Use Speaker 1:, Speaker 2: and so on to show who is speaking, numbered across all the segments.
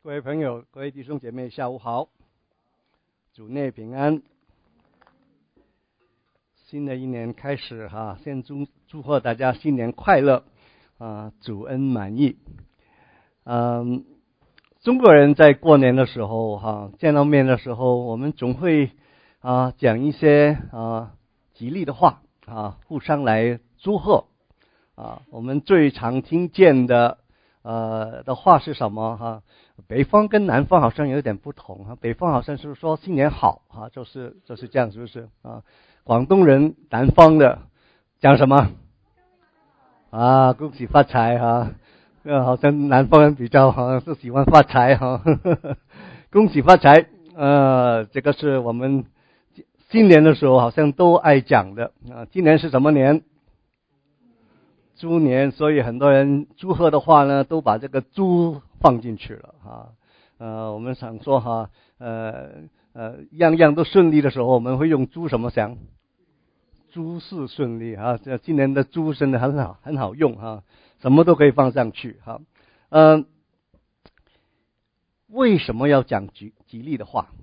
Speaker 1: 各位朋友，各位弟兄姐妹，下午好，主内平安。新的一年开始哈，先祝贺大家新年快乐主恩满意。中国人在过年的时候见到面的时候，我们总会讲一些吉利的话互相来祝贺我们最常听见的话是什么北方跟南方好像有点不同北方好像是说新年好就是这样，是不是广东人南方的讲什么恭喜发财好像南方人比较好像是喜欢发财恭喜发财这个是我们新年的时候好像都爱讲的今年是什么年？猪年，所以很多人祝贺的话呢，都把这个猪放进去了我们想说样样都顺利的时候，我们会用猪什么想？诸事顺利这今年的猪真的很好用什么都可以放上去为什么要讲吉利的话？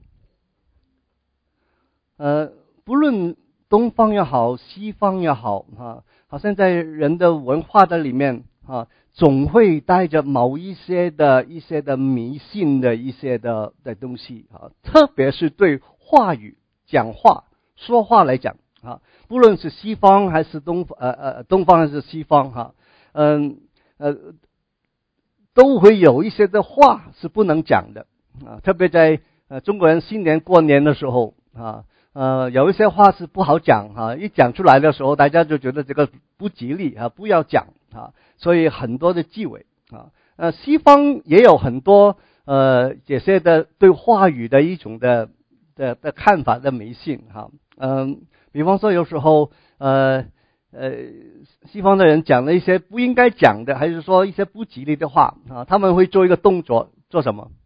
Speaker 1: 不论东方也好，西方也好好像在人的文化的里面总会带着某一些的迷信的一些的东西特别是对话语、讲话、说话来讲不论是西方还是东方还是西方都会有一些的话是不能讲的特别在中国人新年过年的时候有一些话是不好讲一讲出来的时候，大家就觉得这个不吉利不要讲所以很多的忌讳西方也有很多这些的对话语的一种的看法的迷信比方说有时候西方的人讲了一些不应该讲的，还是说一些不吉利的话他们会做一个动作，做什么？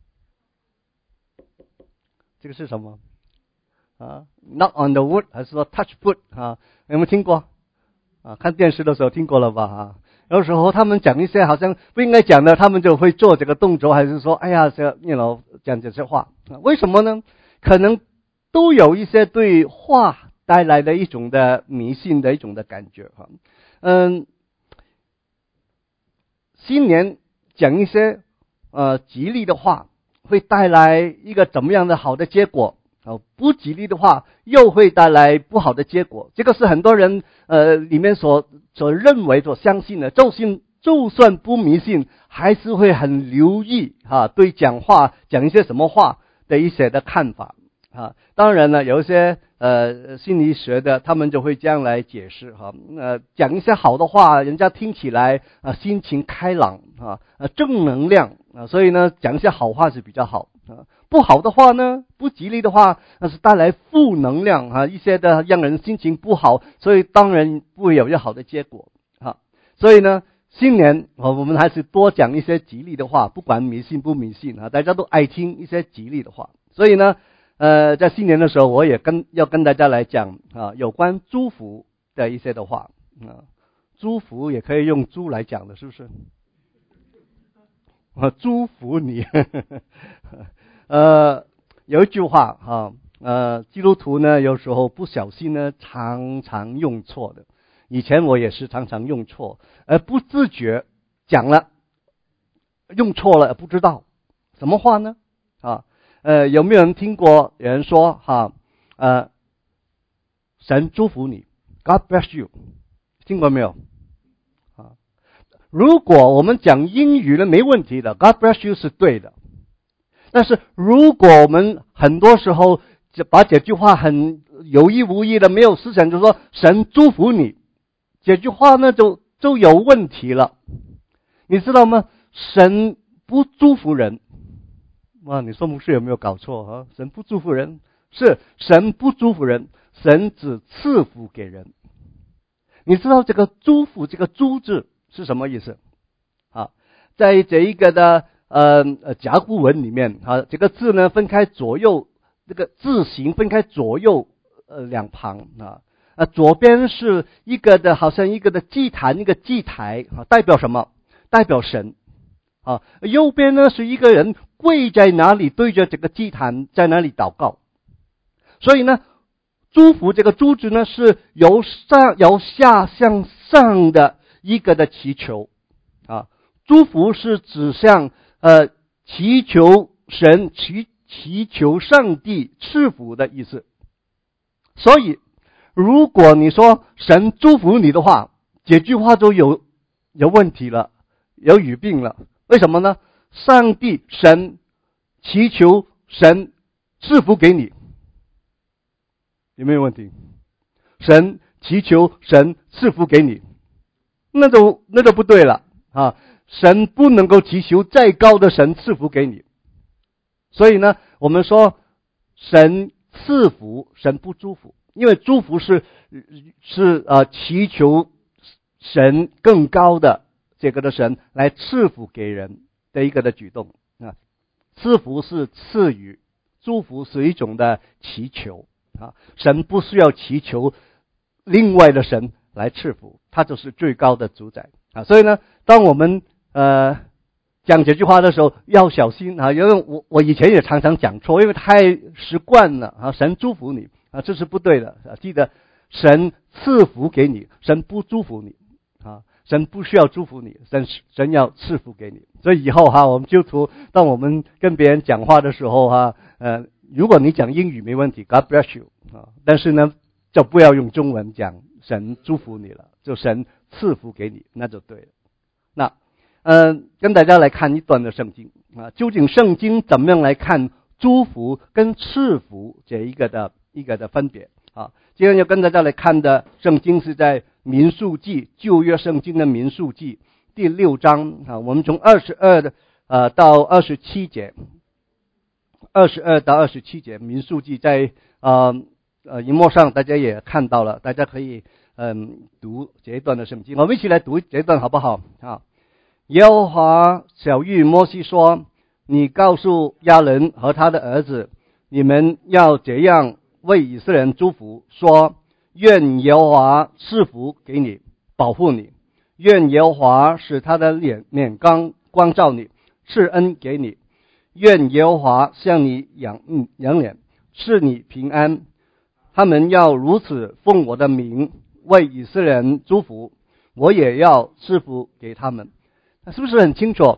Speaker 1: 这个是什么？Knock on the wood 还是说 touch wood 有没有听过看电视的时候听过了吧有时候他们讲一些好像不应该讲的，他们就会做这个动作，还是说哎呀讲这些话为什么呢？可能都有一些对话带来的一种的迷信的一种的感觉新年讲一些吉利的话会带来一个怎么样的好的结果不吉利的话又会带来不好的结果，这个是很多人里面所认为所相信的，就算不迷信还是会很留意对讲一些什么话的一些的看法当然了有一些心理学的他们就会这样来解释讲一些好的话，人家听起来心情开朗正能量所以呢讲一些好话是比较好不好的话呢，不吉利的话那是带来负能量一些的让人心情不好，所以当然不会有一个好的结果所以呢新年我们还是多讲一些吉利的话，不管迷信不迷信大家都爱听一些吉利的话，所以呢在新年的时候我也要跟大家来讲有关祝福的一些的话祝福也可以用猪来讲的，是不是祝福你有一句话基督徒呢有时候不小心呢常常用错的，以前我也是常常用错不自觉讲了用错了不知道什么话呢有没有人听过有人说神祝福你 God bless you 听过没有如果我们讲英语呢没问题的 God bless you 是对的，但是如果我们很多时候把这句话很有意无意的没有思想就说神祝福你，这句话呢就有问题了，你知道吗？神不祝福人你说牧师有没有搞错神不祝福人，是神不祝福人，神只赐福给人。你知道这个祝福这个祝字是什么意思在这一个的甲骨文里面这个字呢分开左右，这个字形分开左右两旁左边是一个的好像一个的祭坛一个祭台代表什么？代表神右边呢是一个人跪在哪里，对着这个祭坛在那里祷告。所以呢，祝福这个珠子呢是由下向上的一个的祈求祝福是指向祈求神祈求上帝赐福的意思。所以如果你说神祝福你的话，这句话就有问题了，有语病了。为什么呢？上帝神祈求神赐福给你，有没有问题？神祈求神赐福给你，那就不对了神不能够祈求再高的神赐福给你。所以呢，我们说神赐福，神不祝福，因为祝福是祈求神更高的这个的神来赐福给人的一个的举动赐福是赐予，祝福是一种的祈求神不需要祈求另外的神来赐福，他就是最高的主宰所以呢，当我们讲这句话的时候要小心因为我以前也常常讲错，因为太习惯了神祝福你这是不对的记得神赐福给你，神不祝福你神不需要祝福你，神要赐福给你。所以以后我们基督徒当我们跟别人讲话的时候如果你讲英语没问题 God bless you 但是呢就不要用中文讲神祝福你了，就神赐福给你，那就对了。那跟大家来看一段的圣经究竟圣经怎么样来看祝福跟赐福这一个的分别今天要跟大家来看的圣经是在民数记，旧约圣经的民数记第6章我们从22到27节，22到27节，民数记在荧幕上大家也看到了，大家可以读这一段的圣经，我们一起来读这一段好不好耶和华晓谕摩西说，你告诉亚伦和他的儿子，你们要这样为以色列人祝福，说愿耶和华赐福给你，保护你，愿耶和华使他的脸光照你，赐恩给你，愿耶和华向你仰脸，赐你平安。他们要如此奉我的名为以色列人祝福，我也要赐福给他们。是不是很清楚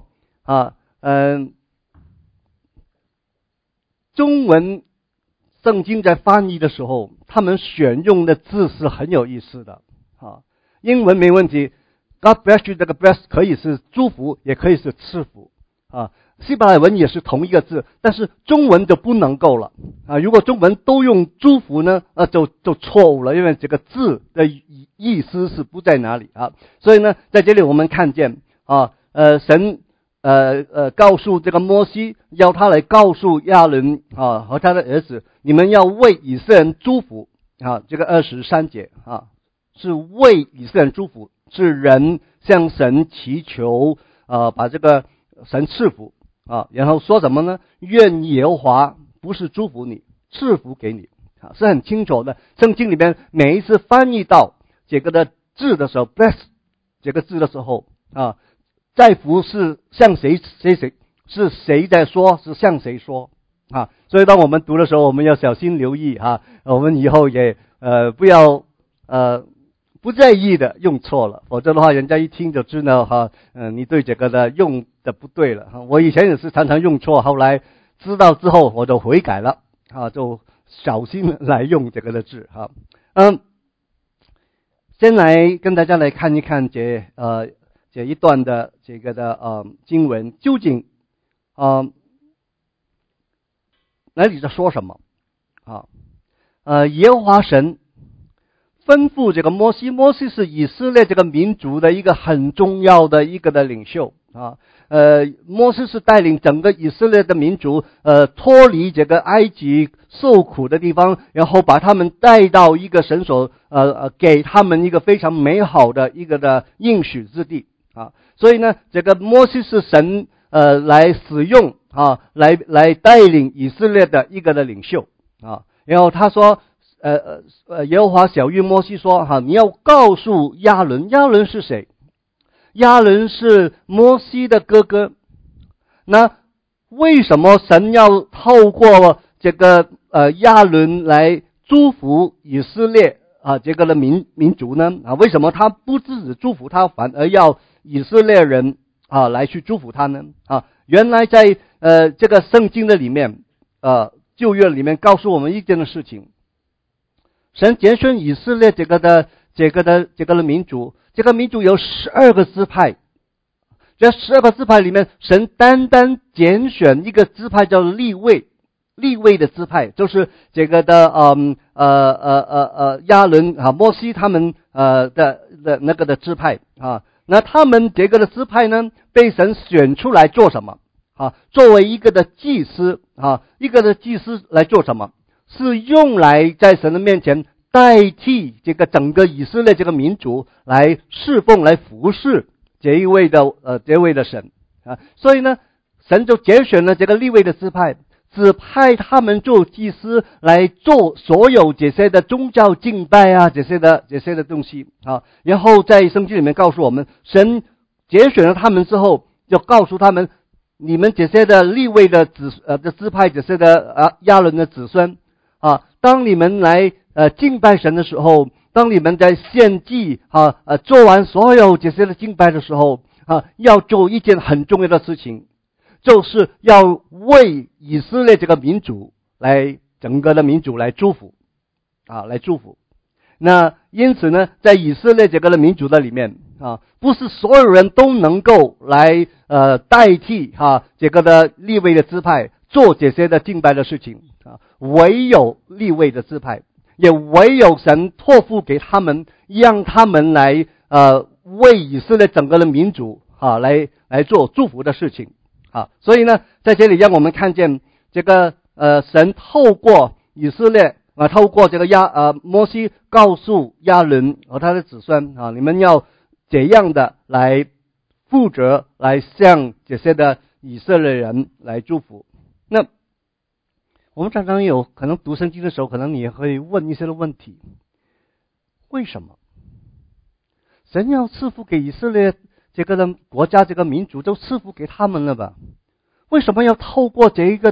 Speaker 1: 中文圣经在翻译的时候，他们选用的字是很有意思的英文没问题 God bless you， 这个 bless 可以是祝福，也可以是赐福希伯来文也是同一个字，但是中文就不能够了如果中文都用祝福呢就错误了，因为这个字的意思是不在哪里所以呢，在这里我们看见神告诉这个摩西，要他来告诉亚伦和他的儿子，你们要为以色列人祝福这个23节是为以色列人祝福，是人向神祈求把这个神赐福然后说什么呢？愿耶和华不是祝福你，赐福给你是很清楚的。圣经里边每一次翻译到这个的字的时候 bless 这个字的时候在福是向谁是谁在说，是向谁说所以当我们读的时候，我们要小心留意我们以后也不要不在意的用错了，否则的话人家一听就知道你对这个的用的不对了我以前也是常常用错，后来知道之后我就悔改了就小心来用这个的字先来跟大家来看一看这一段的这个的经文究竟那里在说什么耶和华神吩咐这个摩西是以色列这个民族的一个很重要的一个的领袖摩西是带领整个以色列的民族脱离这个埃及受苦的地方，然后把他们带到一个神所给他们一个非常美好的一个的应许之地所以呢，这个摩西是神来使用来带领以色列的一个的领袖然后他说耶和华晓谕摩西说你要告诉亚伦是谁？亚伦是摩西的哥哥那为什么神要透过这个亚伦来祝福以色列这个的民族呢？为什么他不自己祝福他，反而要以色列人来去祝福他呢？原来在这个圣经的里面，旧约里面告诉我们一件的事情，神拣选以色列这个的民族，这个民族有12个支派。这12个支派里面，神单单拣选一个支派叫利未的支派，就是这个的亚伦摩西他们的那个的支派那他们这个的支派呢，被神选出来做什么作为一个的祭司一个的祭司来做什么？是用来在神的面前代替这个整个以色列这个民族来侍奉、来服侍这一位的神所以呢，神就拣选了这个利未的支派，只派他们做祭司来做所有这些的宗教敬拜这些的东西然后在圣经里面告诉我们，神拣选了他们之后，就告诉他们，你们这些的利未的支派，这些的亚伦的子孙当你们来敬拜神的时候，当你们在献祭做完所有这些的敬拜的时候要做一件很重要的事情，就是要为以色列这个民族来整个的民族来祝福来祝福。那因此呢，在以色列这个的民族的里面不是所有人都能够来代替这个的利未的支派做这些的敬拜的事情唯有利未的支派，也唯有神托付给他们，让他们来为以色列整个的民族来做祝福的事情所以呢，在这里让我们看见这个神透过以色列透过这个摩西告诉亚伦和他的子孙你们要怎样的来负责来向这些的以色列人来祝福。那我们常常有可能读圣经的时候，可能你也会问一些的问题，为什么神要赐福给以色列这个的国家，这个民族都赐福给他们了吧？为什么要透过这一群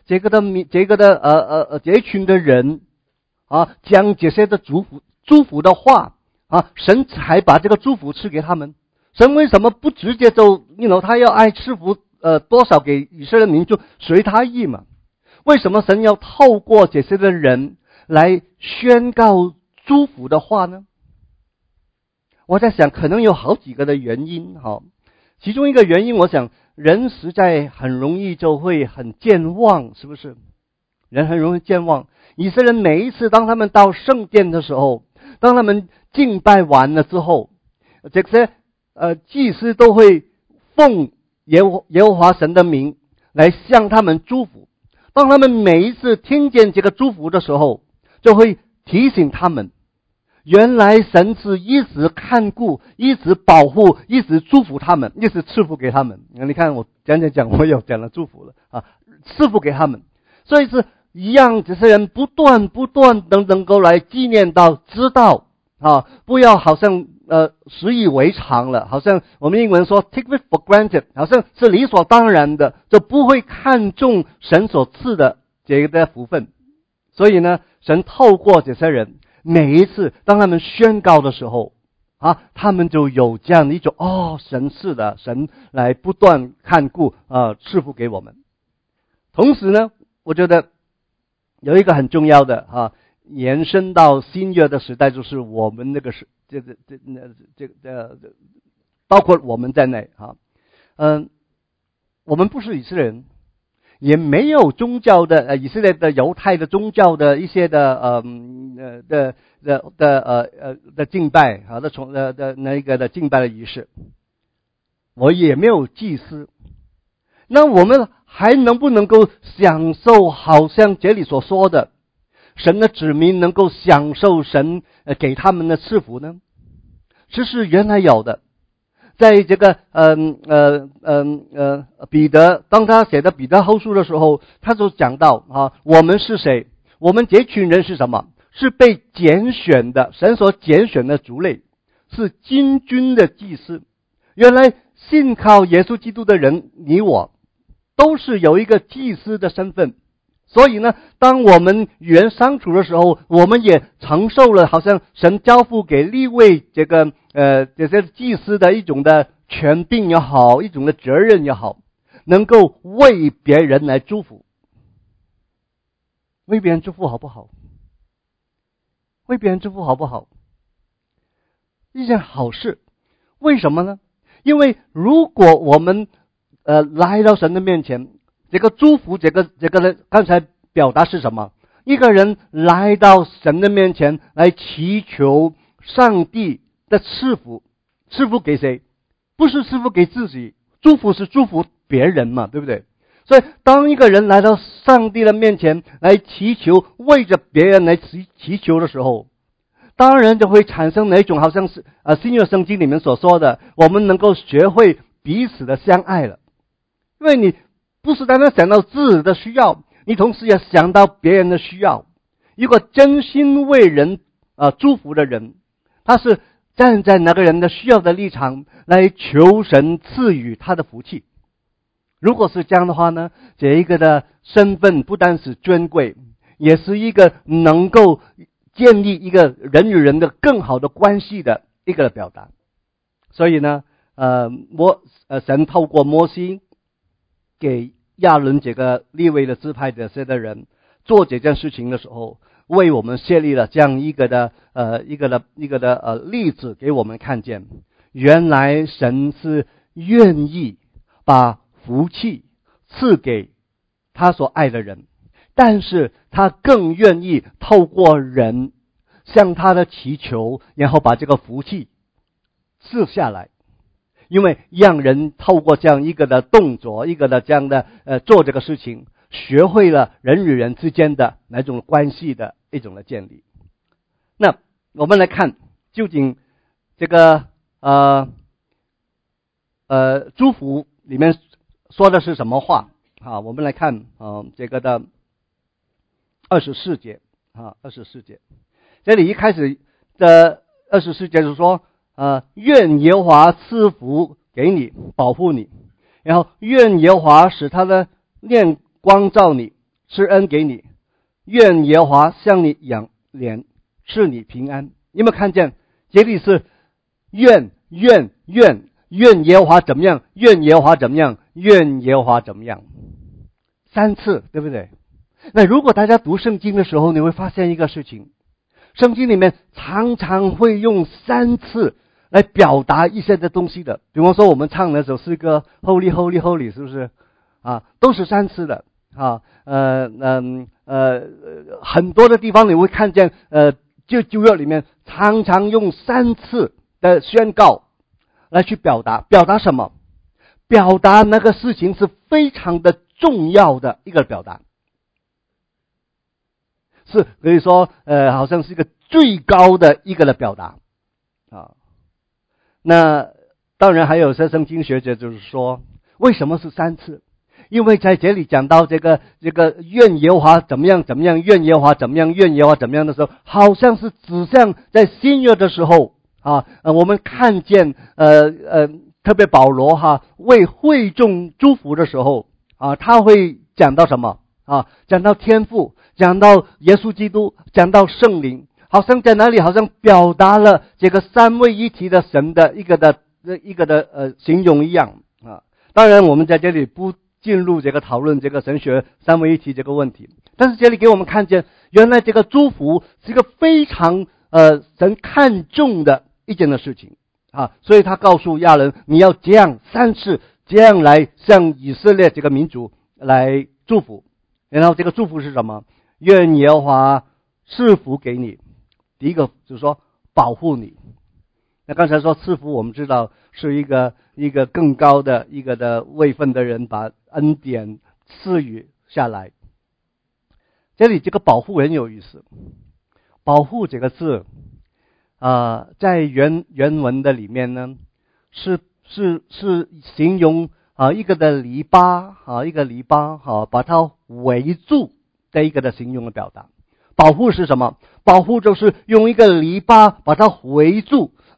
Speaker 1: 的人讲这些的祝福的话神才把这个祝福赐给他们？神为什么不直接就他要爱赐福多少给以色列民族随他意嘛？为什么神要透过这些的人来宣告祝福的话呢？我在想可能有好几个的原因其中一个原因，我想人实在很容易就会很健忘，是不是？人很容易健忘。以色列人每一次当他们到圣殿的时候，当他们敬拜完了之后，这些祭司都会奉耶和华神的名来向他们祝福。当他们每一次听见这个祝福的时候，就会提醒他们，原来神是一直看顾、一直保护、一直祝福他们，一直赐福给他们。你看我讲，我有讲了祝福了赐福给他们。所以是一样，这些人不断能够来纪念到知道不要好像习以为常了，好像我们英文说 take it for granted， 好像是理所当然的，就不会看重神所赐的这个福分。所以呢，神透过这些人每一次当他们宣告的时候他们就有这样的一种神是的，神来不断看顾赐福给我们。同时呢，我觉得有一个很重要的延伸到新约的时代，就是我们那个是包括我们在内我们不是以色列人，也没有宗教的以色列的犹太的宗教的一些的敬拜的那个的敬拜的仪式，我也没有祭司。那我们还能不能够享受好像这里所说的神的子民能够享受神给他们的赐福呢？这是原来有的。在这个彼得当他写的彼得后书的时候，他就讲到我们是谁？我们这群人是什么？是被拣选的，神所拣选的族类，是君尊的祭司。原来信靠耶稣基督的人，你我都是有一个祭司的身份。所以呢，当我们与人相处的时候，我们也承受了好像神交付给利未这些祭司的一种的权柄也好，一种的责任也好，能够为别人来祝福。为别人祝福好不好？为别人祝福好不好？一件好事。为什么呢？因为如果我们来到神的面前，这个祝福，这个呢，刚才表达是什么？一个人来到神的面前来祈求上帝的赐福，赐福给谁？不是赐福给自己，祝福是祝福别人嘛，对不对？所以当一个人来到上帝的面前来祈求，为着别人来祈求的时候，当然就会产生哪种好像是新约圣经里面所说的，我们能够学会彼此的相爱了。因为你不是单单想到自己的需要，你同时也想到别人的需要。一个真心为人祝福的人，他是站在那个人的需要的立场来求神赐予他的福气。如果是这样的话呢，这一个的身份不单是尊贵，也是一个能够建立一个人与人的更好的关系的一个表达。所以呢，神透过摩西给亚伦这个利未的支派这些的人做这件事情的时候，为我们设立了这样一个的例子给我们看见，原来神是愿意把福气赐给他所爱的人，但是他更愿意透过人向他的祈求，然后把这个福气赐下来。因为让人透过这样一个的动作，一个的这样的做这个事情，学会了人与人之间的那种关系的一种的建立。那我们来看究竟这个祝福里面说的是什么话啊？我们来看这个的24节啊，24节，这里一开始的24节是说愿耶和华赐福给你，保护你，然后愿耶和华使他的面光照你，施恩给你，愿耶和华向你仰脸，赐你平安。有没有看见这里是愿耶和华怎么样，愿耶和华怎么样，愿耶和华怎么样，3次，对不对？那如果大家读圣经的时候，你会发现一个事情，圣经里面常常会用3次来表达一些的东西的。比方说我们唱那首诗歌 Holy Holy Holy， 是不是都是3次的很多的地方你会看见就旧约里面常常用3次的宣告来去表达什么？表达那个事情是非常的重要的一个表达，是可以说好像是一个最高的一个的表达那当然还有些圣经学者就是说，为什么是3次？因为在这里讲到这个愿耶和华怎么样怎么样，愿耶和华怎么样，愿耶和华怎么样的时候，好像是指向在新约的时候我们看见特别保罗为会众祝福的时候他会讲到什么讲到天父，讲到耶稣基督，讲到圣灵，好像在哪里好像表达了这个三位一体的神的一个的形容一样当然我们在这里不进入这个讨论这个神学三位一体这个问题，但是这里给我们看见，原来这个祝福是一个非常神看重的一件的事情所以他告诉亚伦，你要这样3次这样来向以色列这个民族来祝福。然后这个祝福是什么？愿耶和华赐福给你。第一个就是说保护你。那刚才说赐福，我们知道是一个更高的一个的位分的人把恩典赐予下来。这里这个保护很有意思，保护这个字在原文的里面呢是形容一个的篱笆一个篱笆把它围住的一个的形容的表达。保护是什么？保护就是用一个篱笆把它围住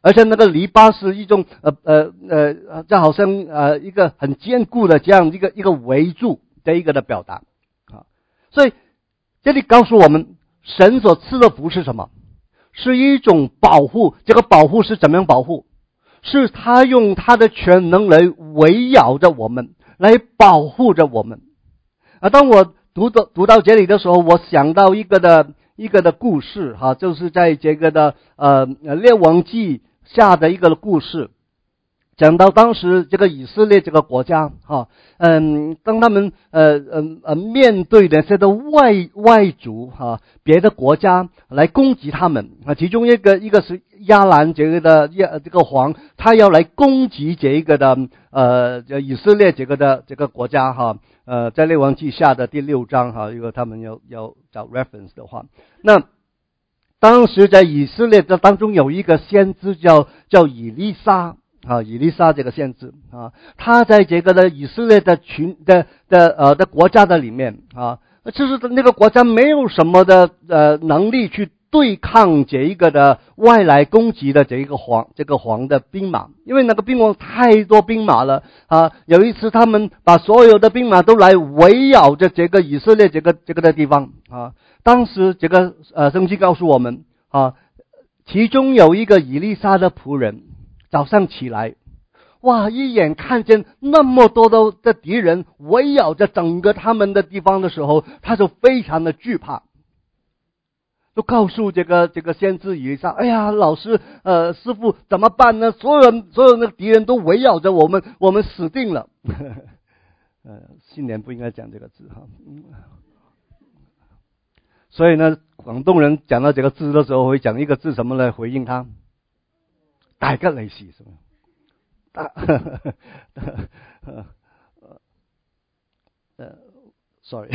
Speaker 1: 而且那个篱笆是一种就好像一个很坚固的这样一个围住的一个的表达啊。所以这里告诉我们，神所赐的福是什么？是一种保护。这个保护是怎么样保护？是他用他的全能来围绕着我们，来保护着我们。当我读到这里的时候，我想到一个的故事哈，就是在这个的列王记下的一个故事，讲到当时这个以色列这个国家哈，当他们面对的这个外族哈，别的国家来攻击他们啊，其中一个是亚兰这个王，他要来攻击这个的以色列这个国家哈，在列王记下的第6章哈，如果他们要找 reference 的话，那当时在以色列的当中有一个先知叫以利沙啊，以利沙这个先知啊，他在这个的以色列的国家的里面啊，就是那个国家没有什么的能力去对抗这一个的外来攻击的这个皇的兵马，因为那个兵王太多兵马了啊。有一次他们把所有的兵马都来围绕着这个以色列这个的地方啊。当时这个圣经告诉我们啊，其中有一个以利沙的仆人早上起来，哇，一眼看见那么多的敌人围绕着整个他们的地方的时候，他就非常的惧怕，就告诉这个先知以利沙，哎呀，老师师傅怎么办呢？所有的敌人都围绕着我们，我们死定了。新年不应该讲这个字哈。所以呢，广东人讲到这个字的时候，会讲一个字什么来回应他？大吉利是什么？sorry，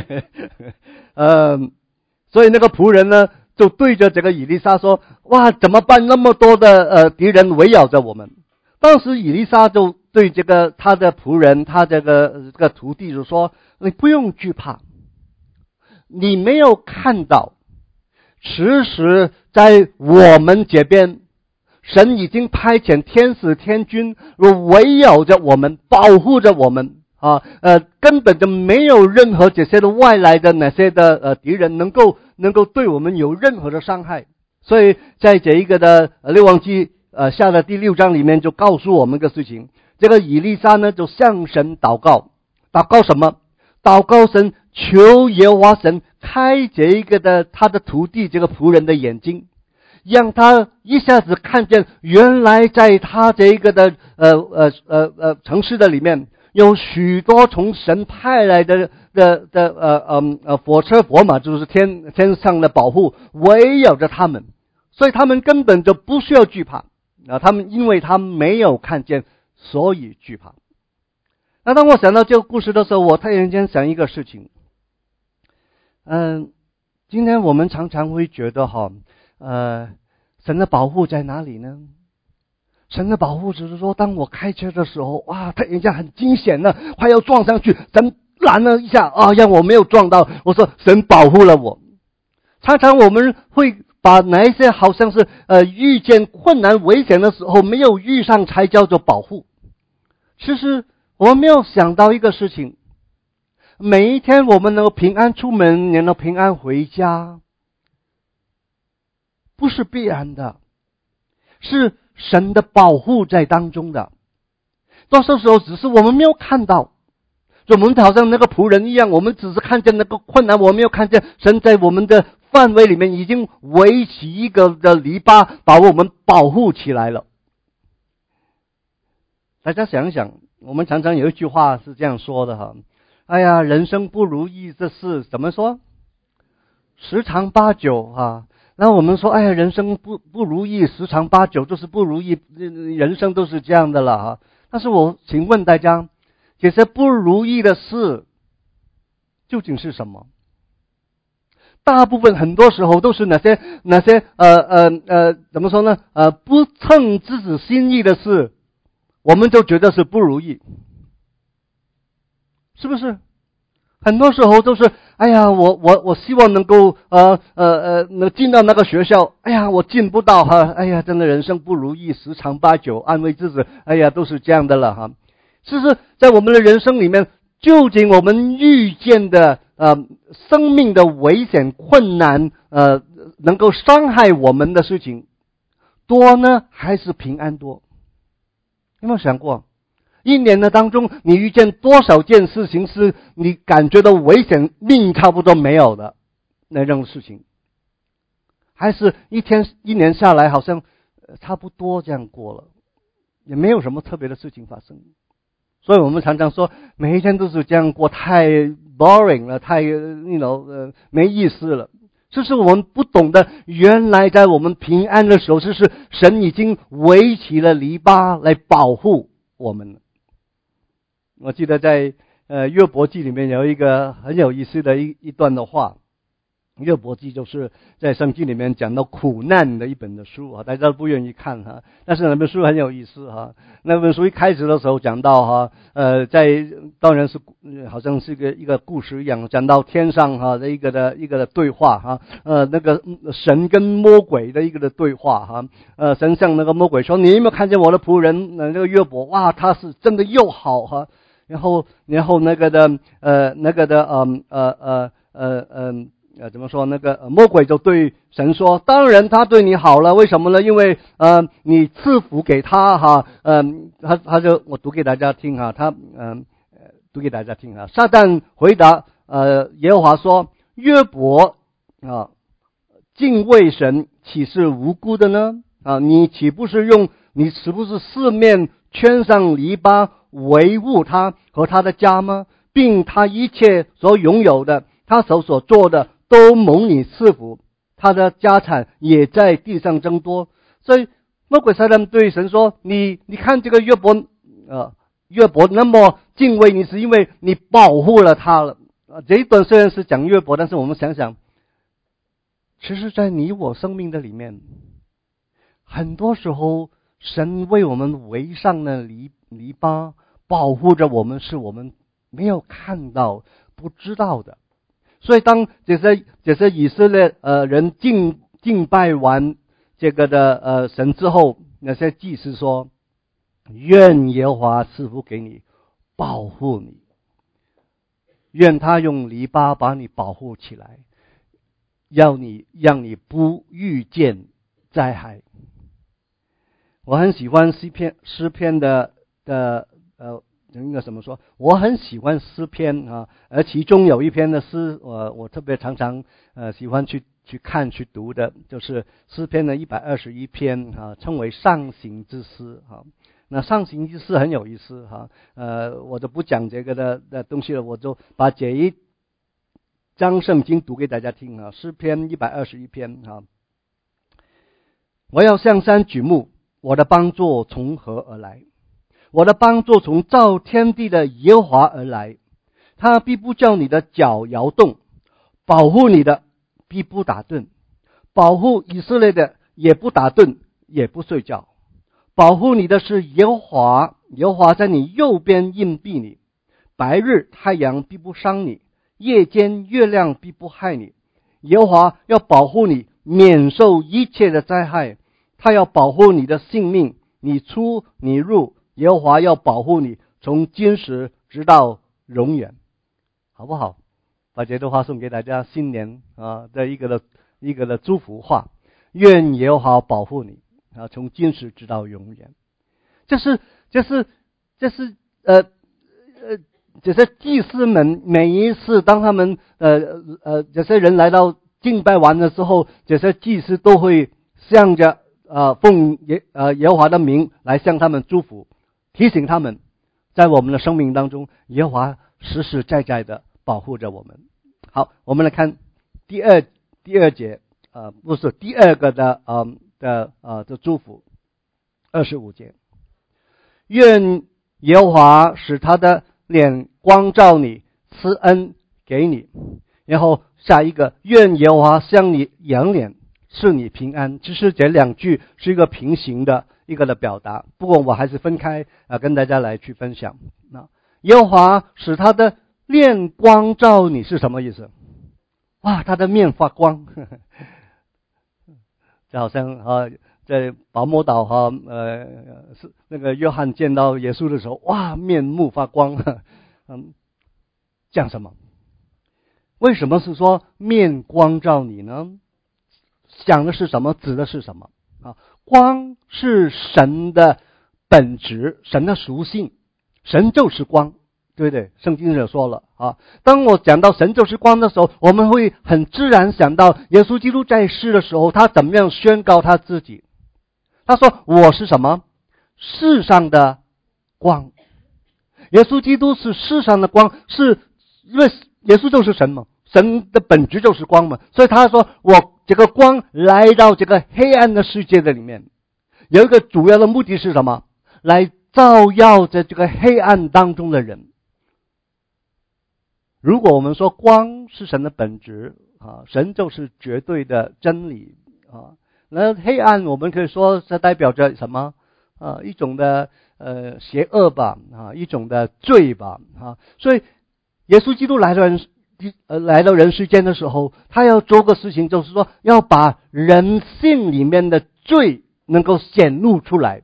Speaker 1: 所以那个仆人呢，就对着这个以利沙说：“哇，怎么办？那么多的敌人围绕着我们。”当时以利沙就对这个他的仆人，他这个徒弟就说：“你不用惧怕，你没有看到，其实在我们这边。”神已经派遣天使天军围绕着我们，保护着我们啊，根本就没有任何这些的外来的那些的敌人能够对我们有任何的伤害。所以在这一个的列王记下的第6章里面就告诉我们个事情，这个以利沙呢就向神祷告什么？祷告神，求耶和华神开这一个的他的徒弟这个仆人的眼睛，让他一下子看见，原来在他这一个的城市的里面，有许多从神派来的火车火马，就是天上的保护围绕着他们，所以他们根本就不需要惧怕啊。因为他们没有看见，所以惧怕。那当我想到这个故事的时候，我突然间想一个事情，今天我们常常会觉得神的保护在哪里呢？神的保护只是说，当我开车的时候，哇，他人家很惊险了，快要撞上去，神拦了一下啊，让我没有撞到。我说神保护了我。常常我们会把哪一些好像是遇见困难危险的时候没有遇上才叫做保护。其实我们没有想到一个事情，每一天我们能够平安出门，能够平安回家，不是必然的，是神的保护在当中的。多数时候只是我们没有看到，就我们好像那个仆人一样，我们只是看见那个困难，我没有看见神在我们的范围里面已经围起一个的篱笆，把我们保护起来了。大家想一想，我们常常有一句话是这样说的哈，哎呀，人生不如意这事怎么说？十常八九哈。那我们说，哎呀，人生不如意，十常八九就是不如意，人生都是这样的了哈。但是我请问大家，这些不如意的事究竟是什么？大部分很多时候都是哪些怎么说呢？不称自己心意的事，我们就觉得是不如意，是不是？ 很多时候都是，哎呀，我希望能够能进到那个学校，哎呀，我进不到哈，哎呀，真的人生不如意，十常八九，安慰自己，哎呀，都是这样的了哈。其实，在我们的人生里面，究竟我们遇见的生命的危险、困难，能够伤害我们的事情多呢，还是平安多？有没有想过？一年的当中，你遇见多少件事情是你感觉到危险，命差不多没有的那种事情？还是一年下来，好像差不多这样过了，也没有什么特别的事情发生。所以我们常常说，每一天都是这样过，太 boring 了，太没意思了。这是我们不懂得，原来在我们平安的时候，就是神已经围起了篱笆来保护我们了。我记得在约伯记里面有一个很有意思的一段的话。约伯记就是在圣经里面讲到苦难的一本的书啊，大家都不愿意看哈，但是那本书很有意思哈。那本书一开始的时候讲到哈，当然是好像是一个故事一样，讲到天上哈的一个的对话哈，那个神跟魔鬼的一个的对话哈，神向那个魔鬼说：“你有没有看见我的仆人那个约伯？哇，他是真的又好哈。”然后怎么说？那个魔鬼就对神说：“当然他对你好了，为什么呢？因为你赐福给他哈。”他就我读给大家听哈，读给大家听哈。撒旦回答耶和华说：“约伯啊，敬畏神岂是无辜的呢？啊，你岂不是四面圈上篱笆维护他和他的家吗？并他一切所拥有的，他手所做的。”都蒙你赐福，他的家产也在地上增多。所以魔鬼撒旦对神说：“你看这个约伯那么敬畏你，是因为你保护了他了。”这一段虽然是讲约伯，但是我们想想，其实在你我生命的里面，很多时候神为我们围上了篱笆，保护着我们，是我们没有看到、不知道的。所以当这些以色列人敬拜完这个的神之后，那些祭司说：“愿耶和华赐福给你，保护你，愿他用篱笆把你保护起来，让你不遇见灾害。”我很喜欢诗篇的应该怎么说？我很喜欢诗篇啊，而其中有一篇的诗，我特别常常喜欢去看去读的，就是诗篇的121篇啊，称为上行之诗啊。那上行之诗很有意思哈，我就不讲这个的东西了，我就把这一章圣经读给大家听啊。诗篇121篇啊，我要向山举目，我的帮助从何而来？我的帮助从造天地的耶和华而来，他必不叫你的脚摇动，保护你的必不打盹，保护以色列的也不打盹，也不睡觉。保护你的是耶和华，耶和华在你右边荫庇你，白日太阳必不伤你，夜间月亮必不害你。耶和华要保护你，免受一切的灾害，他要保护你的性命，你出你入，耶和华要保护你，从今时直到永远，好不好？把这段话送给大家，新年的一个的祝福话，愿耶和华保护你啊，从今时直到永远。这是这些祭司们每一次当他们这些人来到敬拜完了之后，这些祭司都会向着奉耶和华的名来向他们祝福，提醒他们在我们的生命当中，耶和华实实在在的保护着我们。好，我们来看第二节不是第二个的祝福，25节，愿耶和华使他的脸光照你，赐恩给你。然后下一个，愿耶和华向你扬脸，赐你平安。其实这两句是一个平行的一个的表达，不过我还是分开跟大家来去分享。耶和华使他的面光照你是什么意思？哇，他的面发光，就好像在拔摩岛是那个约翰见到耶稣的时候，哇，面目发光，讲什么？为什么是说面光照你呢？讲的是什么？指的是什么？光是神的本质，神的属性，神就是光，对不对？圣经也说了当我讲到神就是光的时候，我们会很自然想到耶稣基督在世的时候，他怎么样宣告他自己？他说我是什么？世上的光。耶稣基督是世上的光，是因为耶稣就是神嘛，神的本质就是光嘛，所以他说我这个光来到这个黑暗的世界的里面，有一个主要的目的是什么？来照耀在这个黑暗当中的人。如果我们说光是神的本质神就是绝对的真理那黑暗我们可以说是代表着什么一种的邪恶吧一种的罪吧所以耶稣基督来到人世间的时候，他要做个事情，就是说要把人性里面的罪能够显露出来，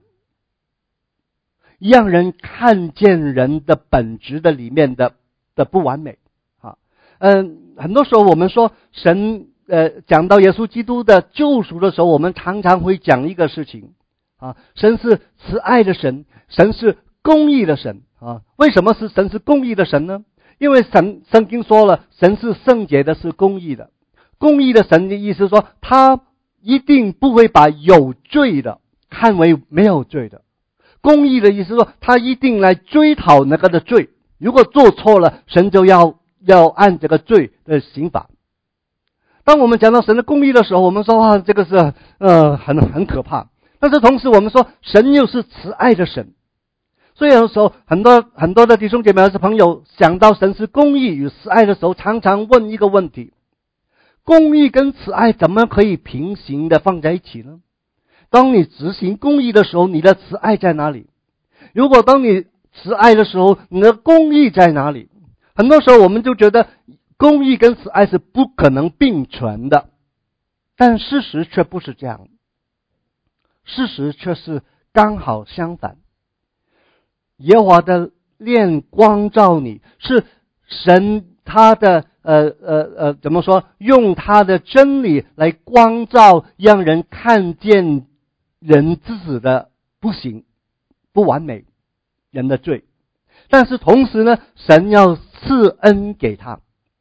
Speaker 1: 让人看见人的本质的里面的不完美很多时候我们说神讲到耶稣基督的救赎的时候，我们常常会讲一个事情神是慈爱的神，神是公义的神为什么神是公义的神呢？因为圣经说了，神是圣洁的，是公义的。公义的神的意思说，他一定不会把有罪的看为没有罪的。公义的意思说，他一定来追讨那个的罪，如果做错了，神就要按这个罪的刑罚。当我们讲到神的公义的时候，我们说这个是很可怕。但是同时我们说神又是慈爱的神，所以有时候很多的弟兄姐妹还是朋友想到神是公义与慈爱的时候，常常问一个问题：公义跟慈爱怎么可以平行的放在一起呢？当你执行公义的时候，你的慈爱在哪里？如果当你慈爱的时候，你的公义在哪里？很多时候我们就觉得公义跟慈爱是不可能并存的，但事实却不是这样，事实却是刚好相反。耶和华的面光照你，是神他的怎么说？用他的真理来光照，让人看见人自己的不行、不完美，人的罪。但是同时呢，神要赐恩给他。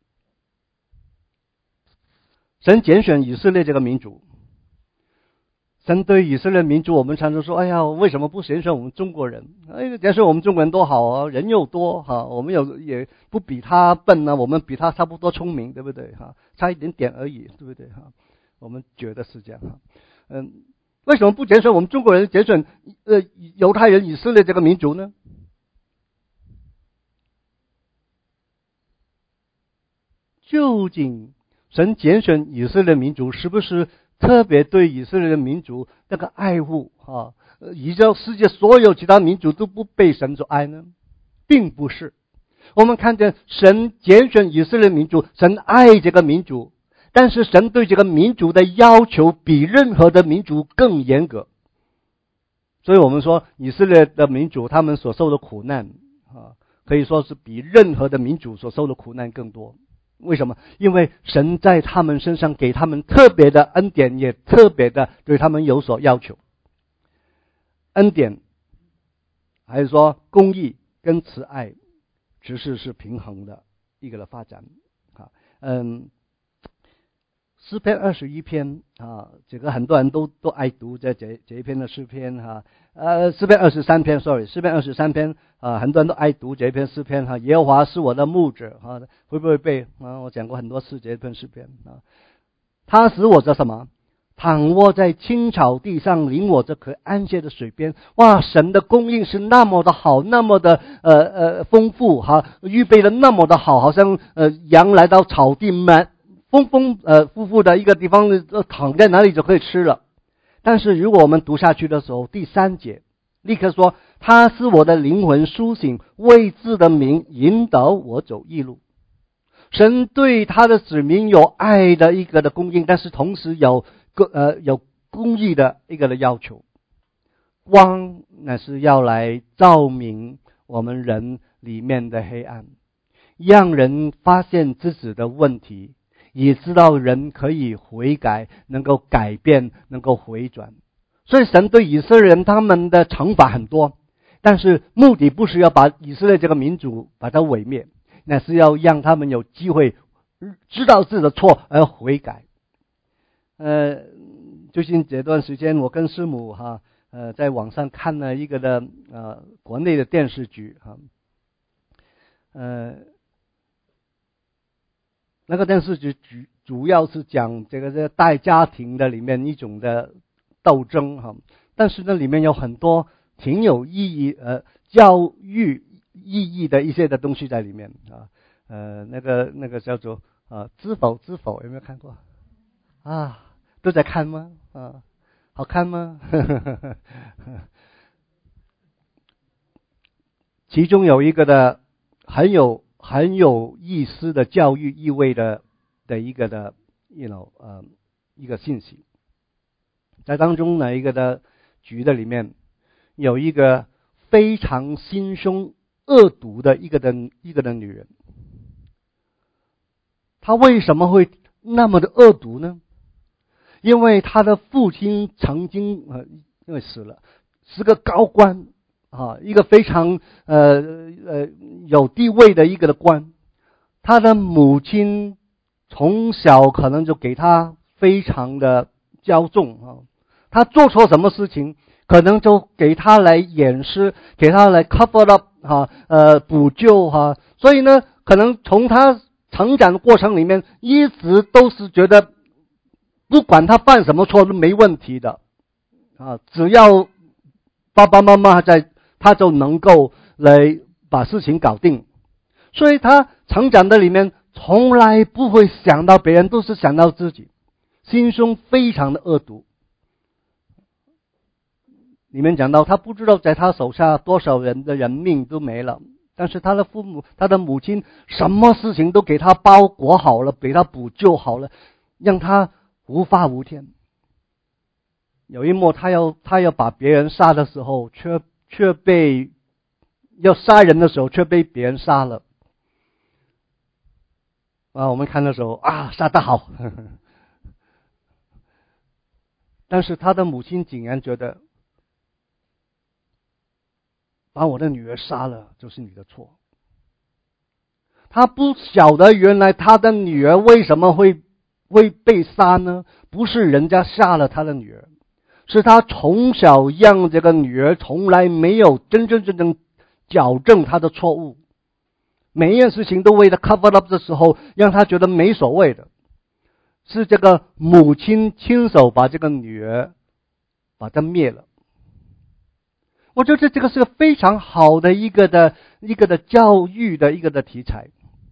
Speaker 1: 神拣选以色列这个民族，神对以色列民族，我们常常说：“哎呀，为什么不拣选我们中国人？拣选我们中国人多好人又多我们也不比他笨我们比他差不多聪明，对不对差一点点而已，对不对我们觉得是这样为什么不拣选我们中国人，拣选犹太人以色列这个民族呢？究竟神拣选以色列民族，是不是特别对以色列的民族那个爱护以致世界所有其他民族都不被神所爱呢？并不是。我们看见神拣选以色列民族，神爱这个民族，但是神对这个民族的要求比任何的民族更严格。所以我们说以色列的民族他们所受的苦难可以说是比任何的民族所受的苦难更多。为什么？因为神在他们身上给他们特别的恩典，也特别的对他们有所要求。恩典还是说公义跟慈爱其实是平衡的一个的发展诗篇21篇这个很多人都爱读这一篇的诗篇诗篇23篇诗篇23篇很多人都爱读这一篇诗篇耶和华是我的牧者会不会背我讲过很多次这一篇诗篇他使我这什么躺卧在青草地上，领我这可安歇的水边。哇，神的供应是那么的好，那么的丰富预备的那么的好，好像羊来到草地满丰富的一个地方，躺在哪里就可以吃了。但是如果我们读下去的时候，第3节立刻说，他是我的灵魂苏醒，为自的名引导我走义路。神对他的子民有爱的一个的供应，但是同时有公义的一个的要求。光乃是要来照明我们人里面的黑暗，让人发现自己的问题，也知道人可以悔改，能够改变，能够回转。所以神对以色列人他们的惩罚很多，但是目的不是要把以色列这个民族把它毁灭，那是要让他们有机会知道自己的错而悔改。最近这段时间我跟师母在网上看了一个的国内的电视剧那个电视剧主要是讲这个大家庭的里面一种的斗争但是呢里面有很多挺有意义教育意义的一些的东西在里面那个叫做知否有没有看过都在看吗好看吗其中有一个的很有意思的教育意味的一个的一个信息，在当中呢一个的局的里面有一个非常心胸恶毒的一个的女人。她为什么会那么的恶毒呢？因为她的父亲曾经因为死了，是个高官一个非常有地位的一个的官。他的母亲从小可能就给他非常的骄纵他做错什么事情可能就给他来掩饰，给他来 cover up 补救所以呢可能从他成长的过程里面一直都是觉得不管他犯什么错都没问题的只要爸爸妈妈在，他就能够来把事情搞定。所以他成长的里面从来不会想到别人，都是想到自己，心胸非常的恶毒。里面讲到他不知道在他手下多少人的人命都没了，但是他的父母他的母亲什么事情都给他包裹好了，给他补救好了，让他无法无天。有一幕他要把别人杀的时候却被要杀人的时候却被别人杀了我们看的时候杀得好但是他的母亲竟然觉得把我的女儿杀了就是你的错。他不晓得原来他的女儿为什么会被杀呢？不是人家杀了他的女儿，是他从小让这个女儿从来没有真正矫正他的错误，每一件事情都为了 cover up 的时候让他觉得没所谓的，是这个母亲亲手把这个女儿把她灭了。我觉得这个是个非常好的一个的教育的一个的题材。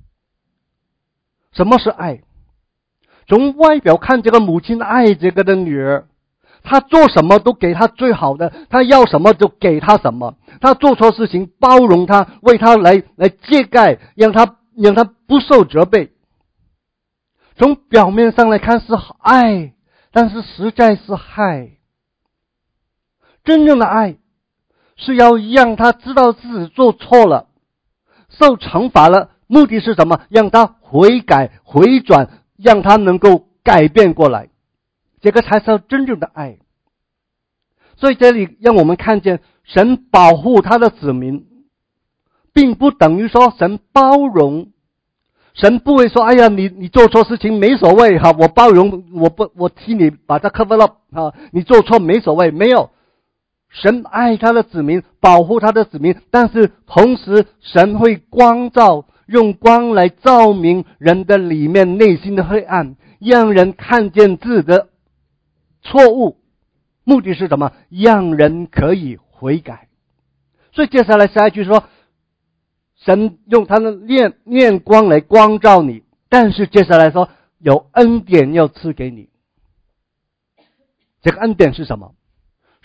Speaker 1: 什么是爱？从外表看，这个母亲爱这个的女儿，她做什么都给她最好的，她要什么就给她什么，她做错事情包容她，为她来遮盖，让她不受责备。从表面上来看是爱，但是实在是害。真正的爱是要让他知道自己做错了，受惩罚了，目的是什么？让他悔改回转，让他能够改变过来，这个才是真正的爱。所以这里让我们看见神保护他的子民，并不等于说神包容，神不会说哎呀你做错事情没所谓我包容，我替你把它 cover up 你做错没所谓，没有。神爱他的子民，保护他的子民，但是同时神会光照，用光来照明人的里面内心的黑暗，让人看见自己的错误，目的是什么？让人可以悔改。所以接下来下一句说，神用他的面光来光照你，但是接下来说有恩典要赐给你。这个恩典是什么？是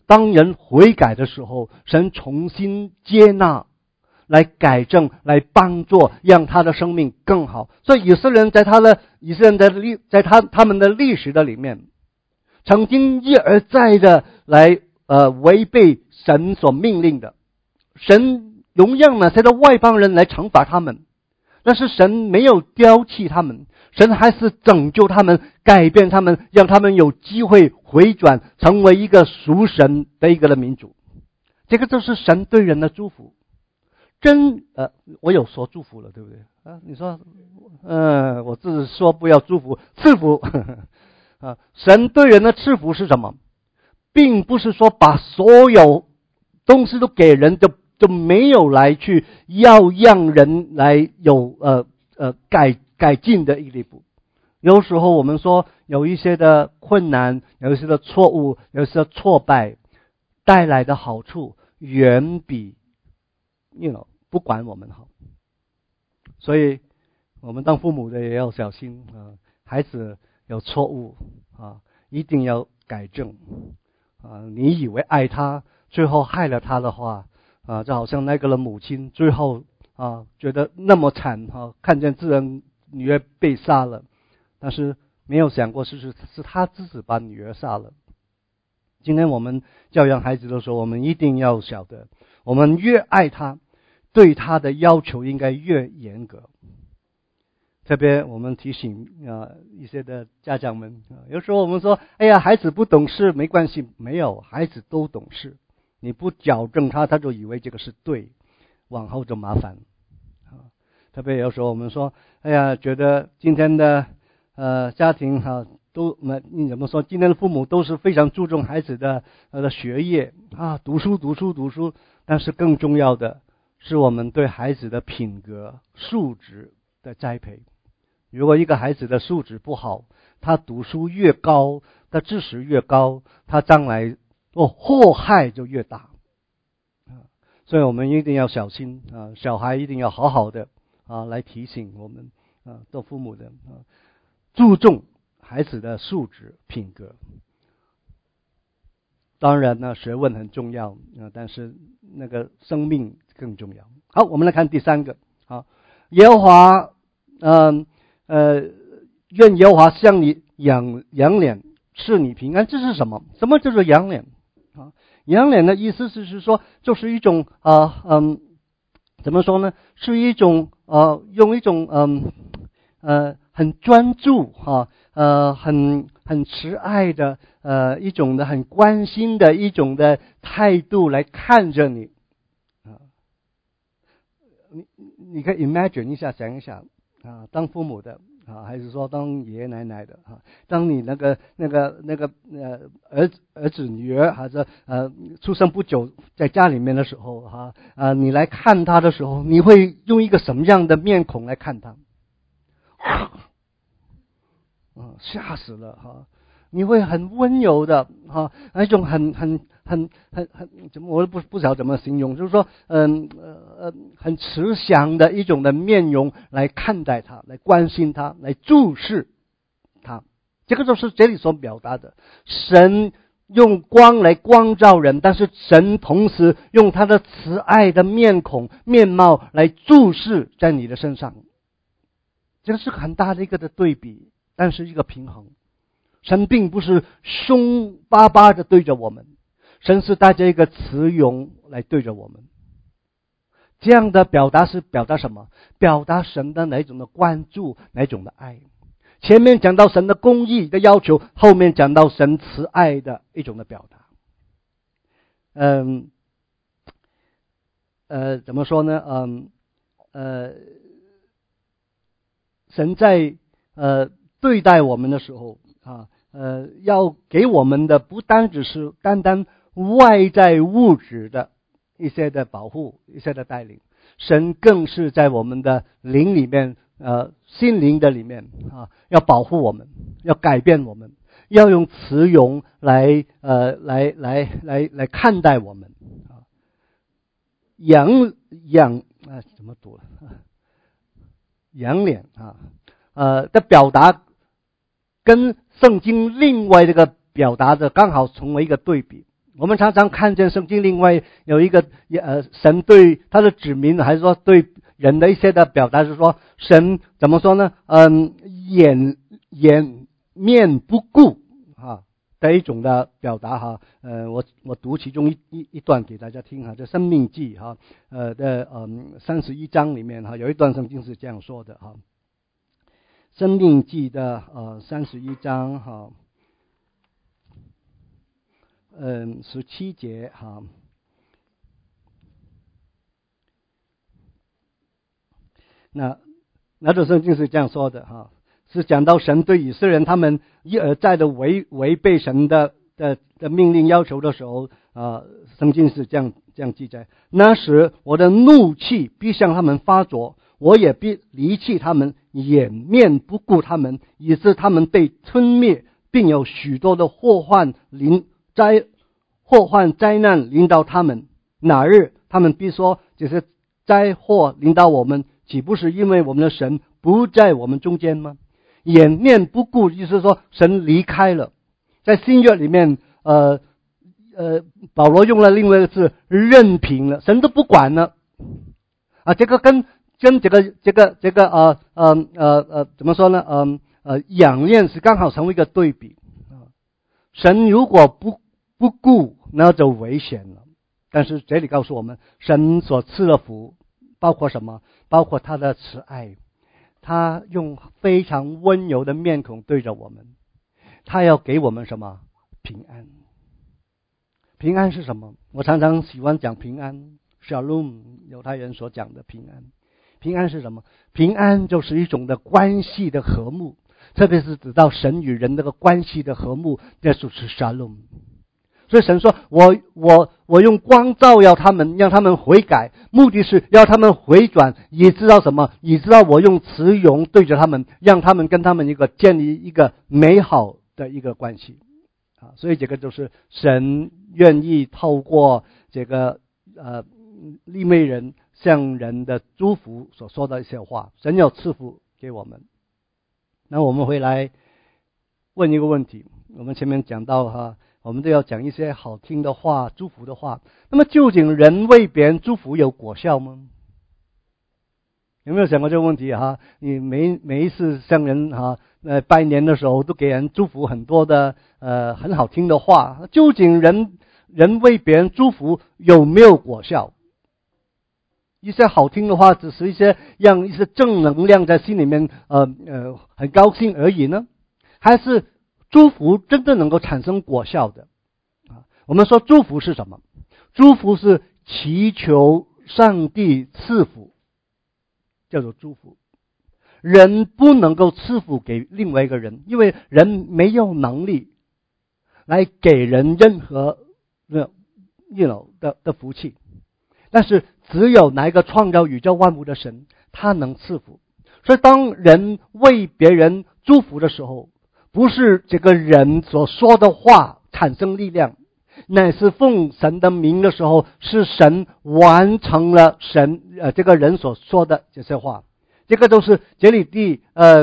Speaker 1: 当人悔改的时候，神重新接纳，来改正，来帮助，让他的生命更好。所以以色列人在他们的历史的里面，曾经一而再的来违背神所命令的，神容让那些的外邦人来惩罚他们，但是神没有丢弃他们，神还是拯救他们，改变他们，让他们有机会回转，成为一个属神的一个的民族。这个就是神对人的祝福。我有说祝福了，对不对啊？你说，我自己说不要祝福，赐福啊。神对人的赐福是什么？并不是说把所有东西都给人，就没有来去要让人来有改进的一个地步。有时候我们说有一些的困难，有一些的错误，有一些的挫败带来的好处远比不管我们好。所以我们当父母的也要小心啊，孩子有错误啊，一定要改正啊。你以为爱他，最后害了他的话啊，就好像那个的母亲最后啊觉得那么惨啊，看见自己女儿被杀了，但是没有想过是他自己把女儿杀了。今天我们教养孩子的时候，我们一定要晓得，我们越爱他，对他的要求应该越严格。特别我们提醒一些的家长们，有时候我们说，哎呀，孩子不懂事没关系，没有，孩子都懂事，你不矫正他就以为这个是对，往后就麻烦。特别有时候我们说，哎呀，觉得今天的家庭你怎么说？今天的父母都是非常注重孩子的学业啊，读书，但是更重要的是我们对孩子的品格素质的栽培。如果一个孩子的素质不好，他读书越高，他知识越高，他将来祸害就越大。所以我们一定要小心啊，小孩一定要好好的来提醒我们做父母的注重孩子的素质品格。当然呢，学问很重要但是那个生命更重要。好，我们来看第三个耶和华愿耶和华向你仰脸，赐你平安。这是什么？什么叫做仰脸仰脸的意思是说，就是一种怎么说呢？是一种用一种很专注很慈爱的一种的很关心的一种的态度来看着你你可以 imagine 一下，想一想当父母的还是说当爷爷奶奶的当你那个儿子女儿还是出生不久在家里面的时候你来看他的时候，你会用一个什么样的面孔来看他？吓死了你会很温柔的那种很怎么我不晓得怎么形容，就是说很慈祥的一种的面容来看待他，来关心他，来注视他。这个就是这里所表达的，神用光来光照人，但是神同时用他的慈爱的面貌来注视在你的身上。这个是很大的一个的对比，但是一个平衡。神并不是凶巴巴的对着我们，神是带着一个慈容来对着我们。这样的表达是表达什么？表达神的哪一种的关注，哪一种的爱。前面讲到神的公义的要求，后面讲到神慈爱的一种的表达。怎么说呢？神在对待我们的时候要给我们的不单只是单外在物质的一些的保护，一些的带领，神更是在我们的灵里面心灵的里面要保护我们，要改变我们，要用慈容来看待我们怎么读了仰脸的表达跟圣经另外这个表达的刚好成为一个对比我们常常看见圣经另外有一个神对他的子民，还是说对人的一些的表达，是说神怎么说呢？掩面不顾的一种的表达哈。我读其中一段给大家听哈，这申命记哈的31章里面哈有一段圣经是这样说的哈。申命记的31章哈17节哈。那这圣经是这样说的哈，是讲到神对以色列人他们一而再的违背神的命令要求的时候圣经是这样记载：那时我的怒气必向他们发作，我也必离弃他们，掩面不顾他们，以致他们被吞灭，并有许多的祸患灾难临到他们。哪日他们必说，这些灾祸临到我们，岂不是因为我们的神不在我们中间吗？掩面不顾，意思是说神离开了。在新约里面保罗用了另外一个字，任凭了，神都不管了这个跟这个怎么说呢？仰恋是刚好成为一个对比神如果不顾，那就危险了。但是这里告诉我们，神所赐的福包括什么？包括他的慈爱，他用非常温柔的面孔对着我们，他要给我们什么？平安。平安是什么？我常常喜欢讲平安 Shalom， 犹太人所讲的平安。平安是什么？平安就是一种的关系的和睦，特别是指到神与人那个关系的和睦，那就是 Shalom。所以神说我用光照耀他们，让他们悔改，目的是要他们回转，也知道什么？也知道我用慈容对着他们，让他们跟他们建立一个美好的一个关系所以这个就是神愿意透过这个利未人向人的祝福所说的一些话，神要赐福给我们。那我们回来问一个问题，我们前面讲到我们都要讲一些好听的话，祝福的话。那么究竟人为别人祝福有果效吗？有没有想过这个问题你每一次向人拜年的时候，都给人祝福很多的很好听的话，究竟人为别人祝福有没有果效？一些好听的话只是让一些正能量在心里面很高兴而已呢？还是祝福真正能够产生果效的我们说祝福是什么？祝福是祈求上帝赐福，叫做祝福。人不能够赐福给另外一个人，因为人没有能力来给人任何的福气，但是只有那一个创造宇宙万物的神，他能赐福。所以当人为别人祝福的时候，不是这个人所说的话产生力量，乃是奉神的名的时候，是神完成了这个人所说的这些话。这个都是节里第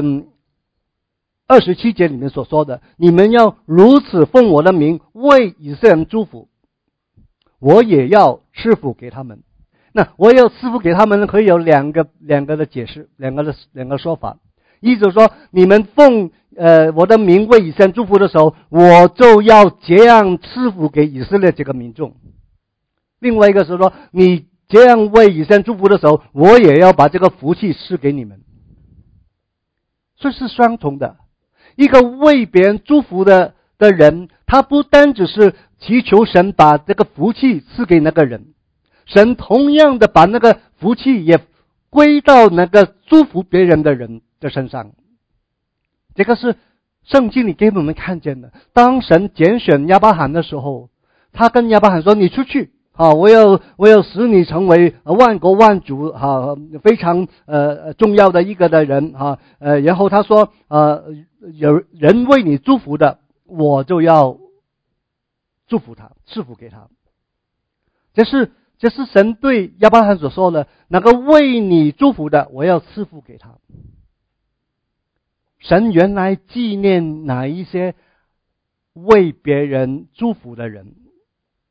Speaker 1: 27节里面所说的，你们要如此奉我的名为以色列人祝福，我也要赐福给他们。那我要赐福给他们，可以有两个的解释，两个说法。一就是说，你们奉我的名为以色列祝福的时候，我就要这样赐福给以色列这个民众。另外一个是说，你这样为以色列祝福的时候，我也要把这个福气赐给你们。这是双重的。一个为别人祝福的人，他不单只是祈求神把这个福气赐给那个人，神同样的把那个福气也归到那个祝福别人的人的身上。这个是圣经里给我们看见的。当神拣选亚伯罕的时候，他跟亚伯罕说，你出去我要使你成为万国万族非常重要的一个的人然后他说有人为你祝福的，我就要祝福他，赐福给他。这是神对亚伯罕所说的，那个为你祝福的，我要赐福给他。神原来纪念哪一些为别人祝福的人，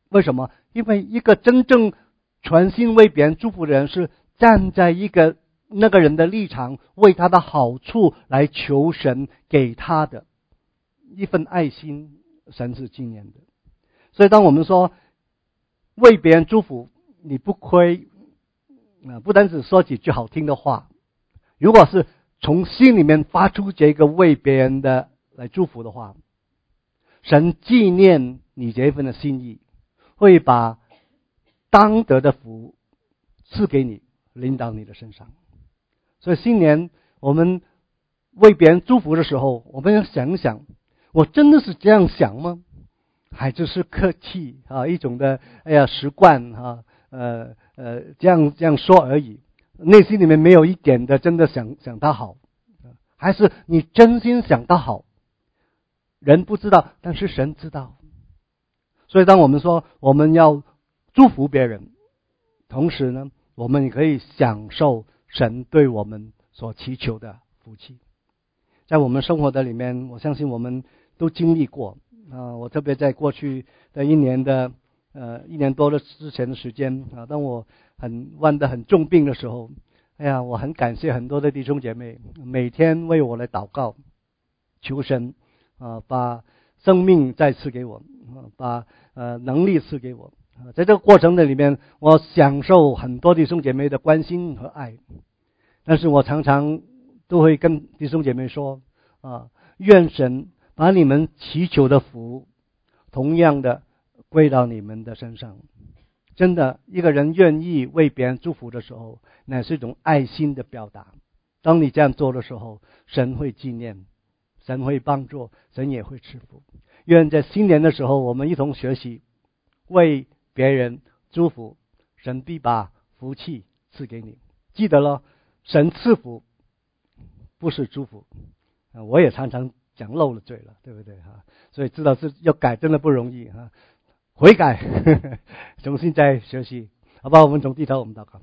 Speaker 1: 为什么？因为一个真正全心为别人祝福的人，是站在那个人的立场，为他的好处来求神给他的一份爱心，神是纪念的。所以当我们说为别人祝福，你不亏不单只说几句好听的话，如果是从心里面发出这个为别人的来祝福的话，神纪念你这一份的心意，会把当得的福赐给你，领导你的身上。所以新年我们为别人祝福的时候，我们要想一想，我真的是这样想吗？还只是客气一种的习惯这样说而已，内心里面没有一点的真的想他好，还是你真心想他好？人不知道，但是神知道。所以当我们说我们要祝福别人，同时呢，我们也可以享受神对我们所祈求的福气。在我们生活的里面，我相信我们都经历过我特别在过去的一年多的之前的时间当我患得很重病的时候，我很感谢很多的弟兄姐妹每天为我来祷告，求神把生命再赐给我，把能力赐给我。在这个过程的里面，我享受很多弟兄姐妹的关心和爱，但是我常常都会跟弟兄姐妹说愿神把你们祈求的福同样的归到你们的身上。真的，一个人愿意为别人祝福的时候，乃是一种爱心的表达。当你这样做的时候，神会纪念，神会帮助，神也会赐福。愿在新年的时候，我们一同学习为别人祝福，神必把福气赐给你。记得了，神赐福不是祝福我也常常讲漏了嘴了，对不对所以知道是要改真的不容易悔改重新再学习，好吧？我们从低头我们祷告。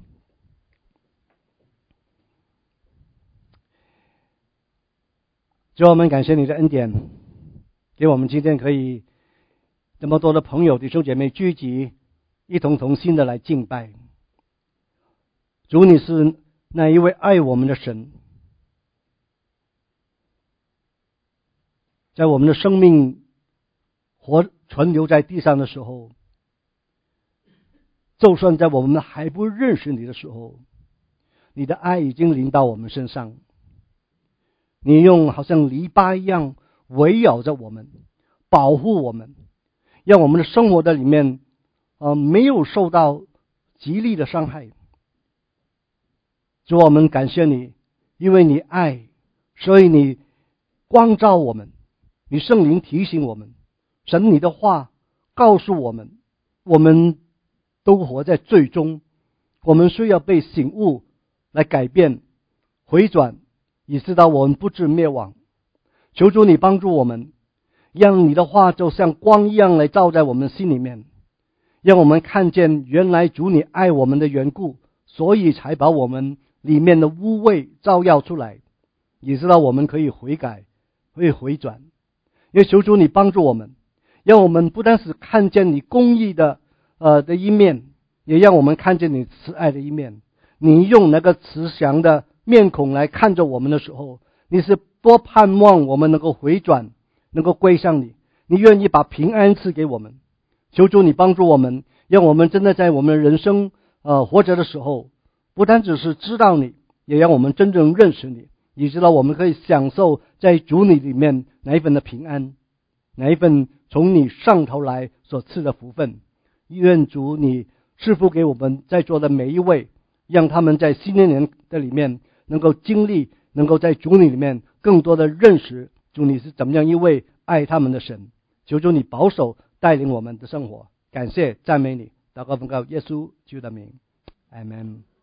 Speaker 1: 主，我们感谢你的恩典，给我们今天可以这么多的朋友弟兄姐妹聚集，一同同心的来敬拜。主，你是那一位爱我们的神，在我们的生命存留在地上的时候，就算在我们还不认识你的时候，你的爱已经临到我们身上，你用好像篱笆一样围绕着我们，保护我们，让我们的生活的里面没有受到极力的伤害。主，我们感谢你，因为你爱，所以你光照我们，你圣灵提醒我们，神你的话告诉我们，我们都活在罪中，我们需要被醒悟来改变回转，以知道我们不致灭亡。求主你帮助我们，让你的话就像光一样来照在我们心里面，让我们看见原来主你爱我们的缘故，所以才把我们里面的污秽照耀出来，也知道我们可以悔改，可以回转。也求主你帮助我们，让我们不单是看见你公义的一面，也让我们看见你慈爱的一面。你用那个慈祥的面孔来看着我们的时候，你是多盼望我们能够回转，能够归向你，你愿意把平安赐给我们。求主你帮助我们，让我们真的在我们人生活着的时候，不单只是知道你，也让我们真正认识你，以知道我们可以享受在主你里面哪一份的平安，哪一份从你上头来所赐的福分。愿主你赐福给我们在座的每一位，让他们在新年的里面能够经历，能够在主你里面更多的认识主你是怎么样一位爱他们的神。求主你保守带领我们的生活，感谢赞美你，祷告奉告耶稣基督的名，阿们。